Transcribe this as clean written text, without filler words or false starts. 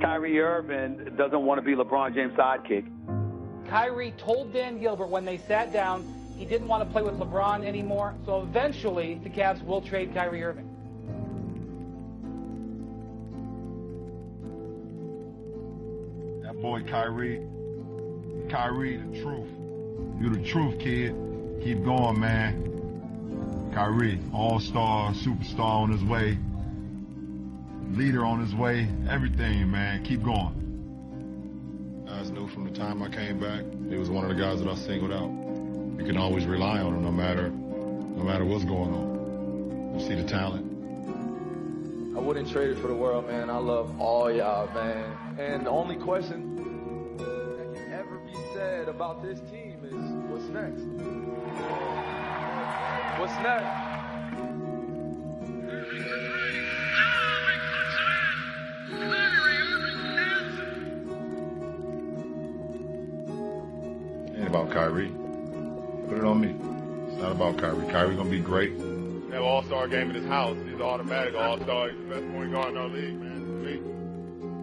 Kyrie Irving doesn't want to be LeBron James' sidekick. Kyrie told Dan Gilbert when they sat down he didn't want to play with LeBron anymore, so eventually the Cavs will trade Kyrie Irving. That boy Kyrie, the truth. You the truth, kid. Keep going, man. Kyrie, all-star, superstar on his way. Leader on his way. Everything, man. Keep going. Guys knew from the time I came back, he was one of the guys that I singled out. You can always rely on him no matter what's going on. You see the talent. I wouldn't trade it for the world, man. I love all y'all, man. And the only question that can ever be said about this team is, what's next? What's next? Ain't about Kyrie. Put it on me. It's not about Kyrie. Kyrie gonna be great. We have an all-star game in his house. He's an automatic all-star. He's the best point guard in our league, man. For me.